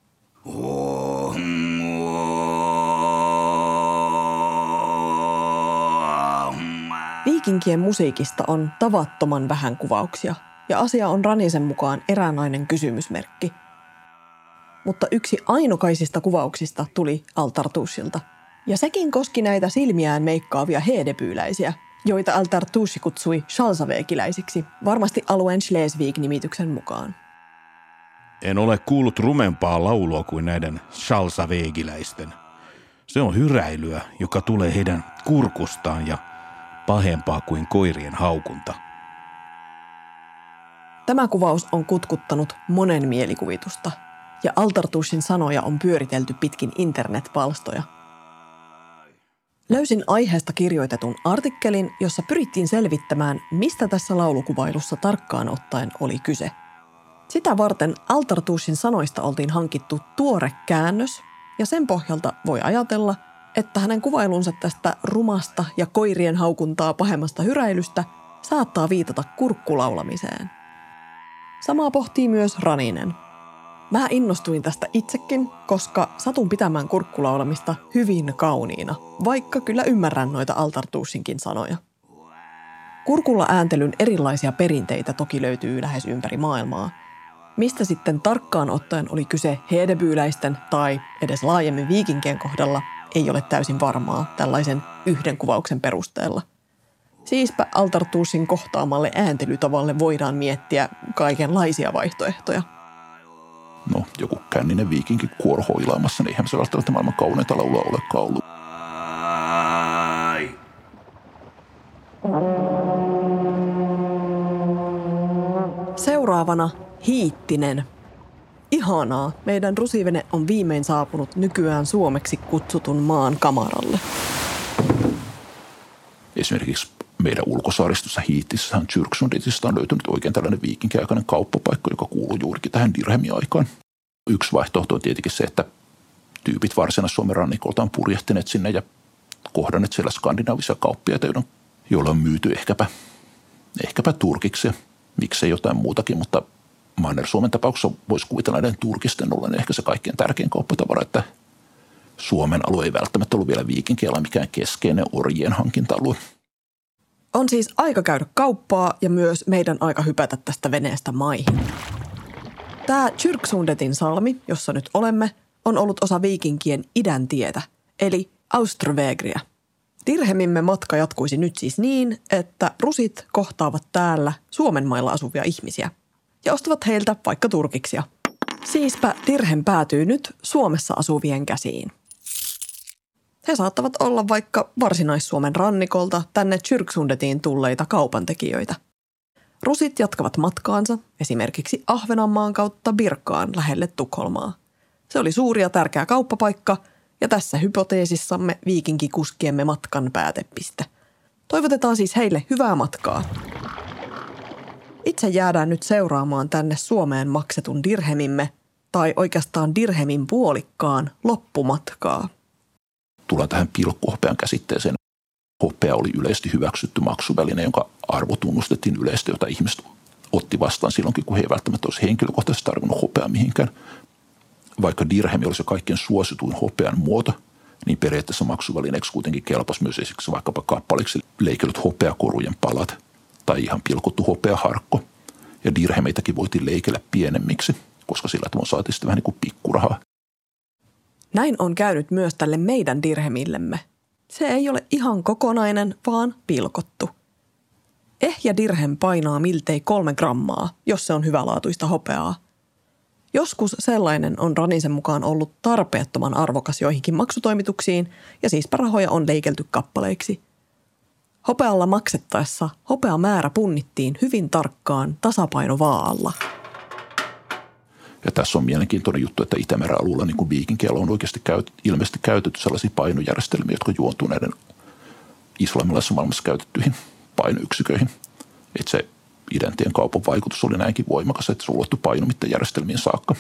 B: Viikinkien musiikista on tavattoman vähän kuvauksia, ja asia on Ranisen mukaan eräänlainen kysymysmerkki. Mutta yksi ainokaisista kuvauksista tuli Al-Tartushilta, ja sekin koski näitä silmiään meikkaavia hedebyyläisiä, joita Al-Tartushi kutsui shalsavekiläisiksi, varmasti alueen Schleswig-nimityksen mukaan.
A: En ole kuullut rumempaa laulua kuin näiden shalsavegiläisten. Se on hyräilyä, joka tulee heidän kurkustaan ja pahempaa kuin koirien haukunta.
B: Tämä kuvaus on kutkuttanut monen mielikuvitusta, ja Al-Tartushin sanoja on pyöritelty pitkin internetpalstoja. Löysin aiheesta kirjoitetun artikkelin, jossa pyrittiin selvittämään, mistä tässä laulukuvailussa tarkkaan ottaen oli kyse. Sitä varten Al-Tartushin sanoista oltiin hankittu tuore käännös, ja sen pohjalta voi ajatella, että hänen kuvailunsa tästä rumasta ja koirien haukuntaa pahemmasta hyräilystä saattaa viitata kurkkulaulamiseen. Samaa pohtii myös Raninen. Mä innostuin tästä itsekin, koska satun pitämään kurkkulaulamista hyvin kauniina, vaikka kyllä ymmärrän noita Al-Tartushinkin sanoja. Kurkulla ääntelyn erilaisia perinteitä toki löytyy lähes ympäri maailmaa. Mistä sitten tarkkaan ottaen oli kyse hedebyyläisten tai edes laajemmin viikinkien kohdalla, ei ole täysin varmaa tällaisen yhden kuvauksen perusteella. Siispä Al-Tartushin kohtaamalle ääntelytavalle voidaan miettiä kaikenlaisia vaihtoehtoja.
E: No, joku känninen viikinki kuorohoilaamassa, niin eihän se välttämättä maailman kauneinta laulua olekaan ollut.
B: Seuraavana Hiittinen. Ihanaa, meidän rusivene on viimein saapunut nykyään suomeksi kutsutun maan kamaralle.
E: Esimerkiksi meidän ulkosaaristossa Hiittissähän Kyrksunditista on löytynyt oikein tällainen viikinkiaikainen kauppapaikka, joka kuuluu juurikin tähän dirhemin aikaan. Yksi vaihtoehto on tietenkin se, että tyypit Varsinais-Suomen rannikolta on purjehtineet sinne ja kohdanneet siellä skandinaavisia kauppiaita, joilla on myyty ehkäpä turkiksi. Miksei jotain muutakin, mutta Manner-Suomen tapauksessa voisi kuvitella näiden turkisten ollen ehkä se kaikkein tärkein kauppatavara, että Suomen alue ei välttämättä ollut vielä viikinkiala mikään keskeinen orjien hankinta-alue.
B: On siis aika käydä kauppaa ja myös meidän aika hypätä tästä veneestä maihin. Tämä Kyrksundetin salmi, jossa nyt olemme, on ollut osa viikinkien idän tietä, eli Austrovägriä. Dirhemimme matka jatkuisi nyt siis niin, että rusit kohtaavat täällä Suomen mailla asuvia ihmisiä ja ostavat heiltä vaikka turkiksia. Siispä dirhem päätyy nyt Suomessa asuvien käsiin. He saattavat olla vaikka Varsinais-Suomen rannikolta tänne Kyrksundetiin tulleita kaupantekijöitä. Rusit jatkavat matkaansa esimerkiksi Ahvenanmaan kautta Birkaan lähelle Tukholmaa. Se oli suuri ja tärkeä kauppapaikka ja tässä hypoteesissamme viikinkikuskiemme matkan päätepiste. Toivotetaan siis heille hyvää matkaa. Itse jäädään nyt seuraamaan tänne Suomeen maksetun dirhemimme, tai oikeastaan dirhemin puolikkaan, loppumatkaa.
E: Tullaan tähän pilkkuhopean käsitteeseen. Hopea oli yleisesti hyväksytty maksuväline, jonka arvo tunnustettiin yleisesti, jota ihmiset otti vastaan silloinkin, kun he ei välttämättä olisi henkilökohtaisesti tarvinnut hopeaa mihinkään. Vaikka dirhemi olisi kaikkein suosituin hopean muoto, niin periaatteessa maksuvälineeksi kuitenkin kelpasi myös esimerkiksi vaikkapa kappaleiksi leikelyt hopeakorujen palat tai ihan pilkottu hopeaharkko. Ja dirhemeitäkin voitiin leikellä pienemmiksi, koska sillä tavoin saatiin sitten vähän niin kuin pikkurahaa.
B: Näin on käynyt myös tälle meidän dirhemillemme. Se ei ole ihan kokonainen, vaan pilkottu. Ehjä dirhem painaa miltei 3 grammaa, jos se on hyvälaatuista hopeaa. Joskus sellainen on Ranisen mukaan ollut tarpeettoman arvokas joihinkin maksutoimituksiin ja siispä rahoja on leikelty kappaleiksi. Hopealla maksettaessa hopeamäärä punnittiin hyvin tarkkaan tasapainovaalla.
E: Ja tässä on mielenkiintoinen juttu, että Itämeren alueella niin kuin viikinkeillä on oikeasti ilmeisesti käytetty sellaisia painojärjestelmiä, jotka juontuu näiden islamilaisessa maailmassa käytettyihin painoyksiköihin. Että se identtien kaupan vaikutus oli näinkin voimakas, että se ulottui painomittajärjestelmiin saakka.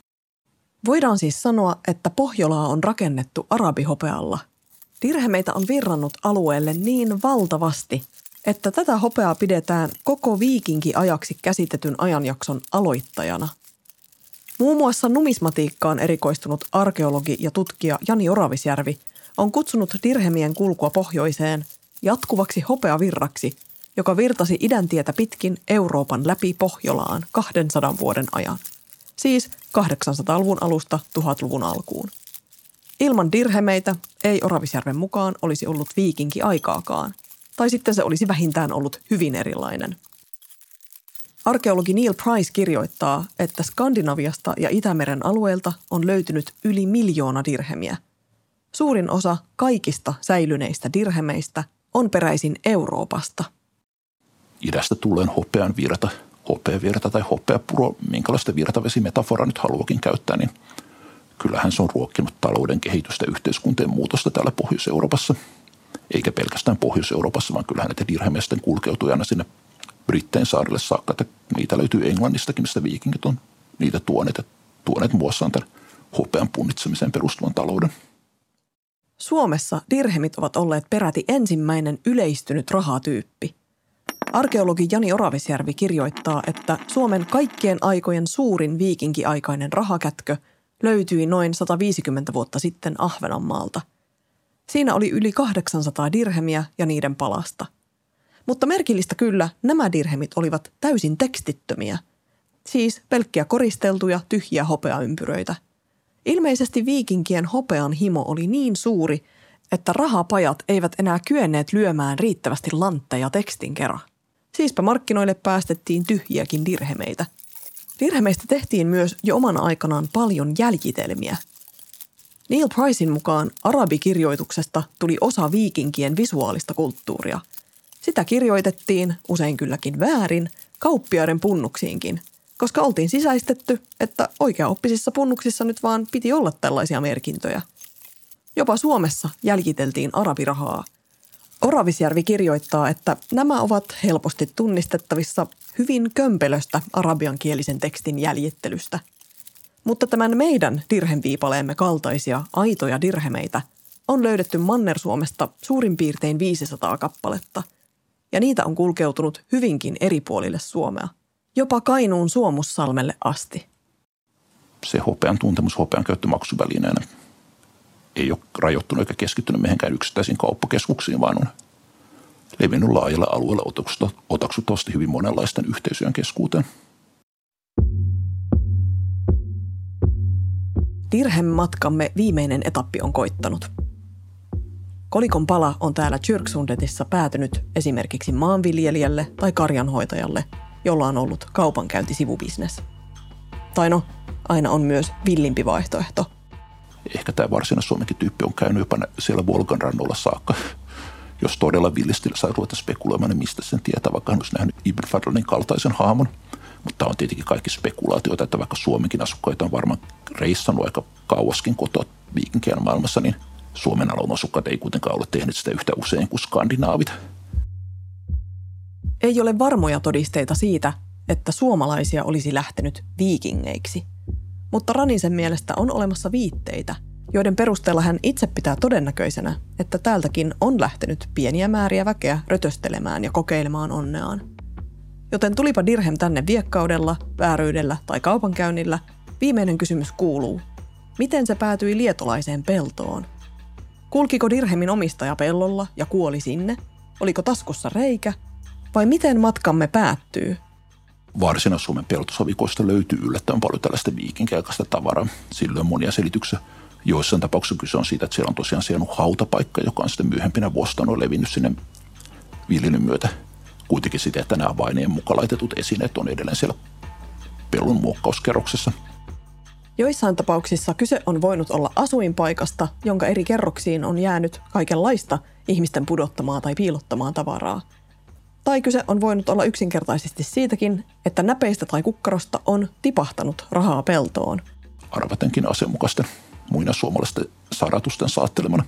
B: Voidaan siis sanoa, että Pohjolaa on rakennettu arabihopealla. Dirhemeitä on virrannut alueelle niin valtavasti, että tätä hopeaa pidetään koko viikinkiajaksi käsitetyn ajanjakson aloittajana. Muun muassa numismatiikkaan erikoistunut arkeologi ja tutkija Jani Oravisjärvi on kutsunut dirhemien kulkua pohjoiseen jatkuvaksi hopeavirraksi, joka virtasi idäntietä pitkin Euroopan läpi Pohjolaan 200 vuoden ajan. Siis 800-luvun alusta 1000-luvun alkuun. Ilman dirhemeitä ei Oravisjärven mukaan olisi ollut viikinki-aikaakaan, tai sitten se olisi vähintään ollut hyvin erilainen. Arkeologi Neil Price kirjoittaa, että Skandinaviasta ja Itämeren alueelta on löytynyt yli 1 miljoona dirhemiä. Suurin osa kaikista säilyneistä dirhemeistä on peräisin Euroopasta.
E: Idästä tulleen hopean virta, hopeavirta tai hopeapuro, minkälaista virtavesimetaforaa nyt haluakin käyttää, niin kyllähän se on ruokkinut talouden kehitystä ja yhteiskuntien muutosta täällä Pohjois-Euroopassa. Eikä pelkästään Pohjois-Euroopassa, vaan kyllähän näitä dirhemejä sitten kulkeutui aina sinne Brittein saarille saakka, että niitä löytyy Englannistakin, mistä viikingit on niitä tuoneet muassaan tämän hopean punnitsemiseen perustuvan talouden.
B: Suomessa dirhemit ovat olleet peräti ensimmäinen yleistynyt rahatyyppi. Arkeologi Jani Oravisjärvi kirjoittaa, että Suomen kaikkien aikojen suurin viikinkiaikainen rahakätkö löytyi noin 150 vuotta sitten Ahvenanmaalta. Siinä oli yli 800 dirhemiä ja niiden palasta. Mutta merkillistä kyllä, nämä dirhemit olivat täysin tekstittömiä. Siis pelkkiä koristeltuja, tyhjiä hopeaympyröitä. Ilmeisesti viikinkien hopean himo oli niin suuri, että rahapajat eivät enää kyenneet lyömään riittävästi lantteja tekstin kera. Siispä markkinoille päästettiin tyhjiäkin dirhemeitä. Dirhemeistä tehtiin myös jo oman aikanaan paljon jäljitelmiä. Neil Pricein mukaan arabikirjoituksesta tuli osa viikinkien visuaalista kulttuuria. Sitä kirjoitettiin, usein kylläkin väärin, kauppiaiden punnuksiinkin, koska oltiin sisäistetty, että oikeaoppisissa punnuksissa nyt vaan piti olla tällaisia merkintöjä. Jopa Suomessa jäljiteltiin arabirahaa. Oravisjärvi kirjoittaa, että nämä ovat helposti tunnistettavissa hyvin kömpelöstä arabiankielisen tekstin jäljittelystä. Mutta tämän meidän dirhemviipaleemme kaltaisia aitoja dirhemeitä on löydetty Manner-Suomesta suurin piirtein 500 kappaletta. Ja niitä on kulkeutunut hyvinkin eri puolille Suomea, jopa Kainuun Suomussalmelle asti.
E: Se hopean tuntemus, hopean käyttö maksuvälineenä ei ole rajoittunut eikä keskittynyt mihinkään yksittäisiin kauppakeskuksiin, vaan on levinnyt laajalle alueelle otaksuttavasti hyvin monenlaisten yhteisöjen keskuuteen.
B: Dirhem-matkamme viimeinen etappi on koittanut. Kolikon pala on täällä Kyrksundetissa päätynyt esimerkiksi maanviljelijälle tai karjanhoitajalle, jolla on ollut kaupankäyntisivubisnes. Tai no, aina on myös villimpi vaihtoehto.
E: Ehkä tämä Varsinais-Suomenkin tyyppi on käynyt jopa siellä Volgan rannoilla saakka. Jos todella villisti sai ruveta spekuloimaan, niin mistä sen tietää, vaikka hän olisi nähnyt Ibn Fadlanin kaltaisen hahmon. Mutta on tietenkin kaikki spekulaatioita, että vaikka Suomenkin asukkaita on varmaan reissannut aika kauaskin kotoa viikinkien maailmassa, niin Suomen alun asukkaat ei kuitenkaan ole tehnyt sitä yhtä usein kuin skandinaavit.
B: Ei ole varmoja todisteita siitä, että suomalaisia olisi lähtenyt viikingeiksi. Mutta Ranisen mielestä on olemassa viitteitä, joiden perusteella hän itse pitää todennäköisenä, että täältäkin on lähtenyt pieniä määriä väkeä rötöstelemään ja kokeilemaan onneaan. Joten tulipa Dirhem tänne viekkaudella, vääryydellä tai kaupankäynnillä, viimeinen kysymys kuuluu, miten se päätyi lietolaiseen peltoon? Kulkiko Dirhemin omistaja pellolla ja kuoli sinne? Oliko taskussa reikä? Vai miten matkamme päättyy?
E: Varsinais-Suomen peltosavikoista löytyy yllättävän paljon tällaista viikinkiaikaista tavaraa. Sillä on monia selityksiä. Joissain tapauksissa kyse on siitä, että siellä on tosiaan sijainnut hautapaikka, joka on sitten myöhempinä vuosittain levinnyt sinne viljelyn myötä. Kuitenkin sitä, että nämä vaineen mukaan laitetut esineet on edelleen siellä pellon muokkauskerroksessa.
B: Joissain tapauksissa kyse on voinut olla asuinpaikasta, jonka eri kerroksiin on jäänyt kaikenlaista ihmisten pudottamaa tai piilottamaa tavaraa. Tai kyse on voinut olla yksinkertaisesti siitäkin, että näpeistä tai kukkarosta on tipahtanut rahaa peltoon.
E: Arvatenkin asianmukaisten muinaissuomalaisten saratusten saattelemana.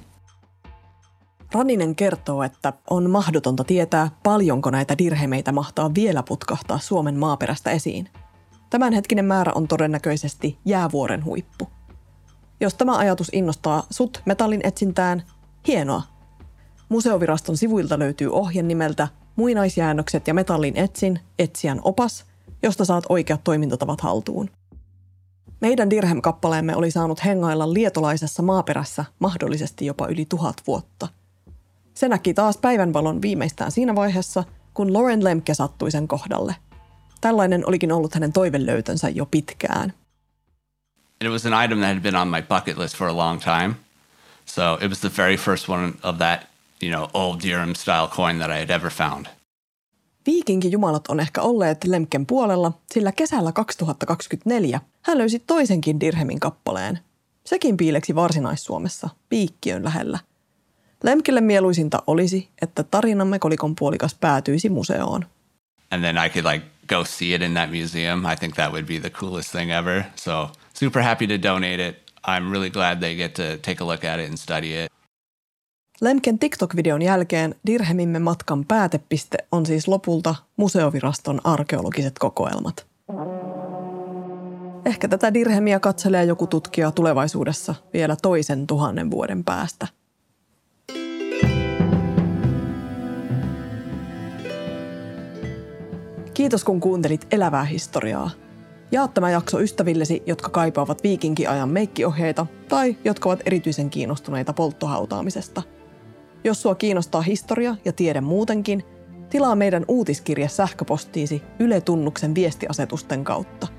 B: Raninen kertoo, että on mahdotonta tietää, paljonko näitä dirhemeitä mahtaa vielä putkahtaa Suomen maaperästä esiin. Tämänhetkinen määrä on todennäköisesti jäävuoren huippu. Jos tämä ajatus innostaa sut metallin etsintään, hienoa. Museoviraston sivuilta löytyy ohje nimeltä Muinaisjäännökset ja metallin etsin, etsijän opas, josta saat oikeat toimintatavat haltuun. Meidän Dirhem-kappaleemme oli saanut hengailla lietolaisessa maaperässä mahdollisesti jopa yli 1000 vuotta. Se näki taas päivänvalon viimeistään siinä vaiheessa, kun Lauren Lemke sattui sen kohdalle. Tällainen olikin ollut hänen toivelöytönsä jo pitkään.
D: It was an item that had been on my bucket list for a long time. So it was the very first one of that, old dirham-style coin that I had ever found.
B: Viikinkijumalat on ehkä olleet Lemken puolella, sillä kesällä 2024 hän löysi toisenkin dirhemin kappaleen. Sekin piileksi Varsinais-Suomessa, Piikkiön lähellä. Lemkelle mieluisinta olisi, että tarinamme kolikon puolikas päätyisi museoon.
D: And then I could go see it in that museum. I think that would be the coolest thing ever. So super happy to donate it. I'm really glad they get to take a look at it and study it.
B: Lemken TikTok-videon jälkeen Dirhemimme matkan päätepiste on siis lopulta Museoviraston arkeologiset kokoelmat. Ehkä tätä dirhemiä katselee joku tutkija tulevaisuudessa vielä 2000 vuoden päästä. Kiitos kun kuuntelit Elävää historiaa. Jaa tämä jakso ystävillesi, jotka kaipaavat viikinkiajan meikkiohjeita tai jotka ovat erityisen kiinnostuneita polttohautaamisesta. Jos sua kiinnostaa historia ja tiede muutenkin, tilaa meidän uutiskirje sähköpostiisi Yle Tunnuksen viestiasetusten kautta.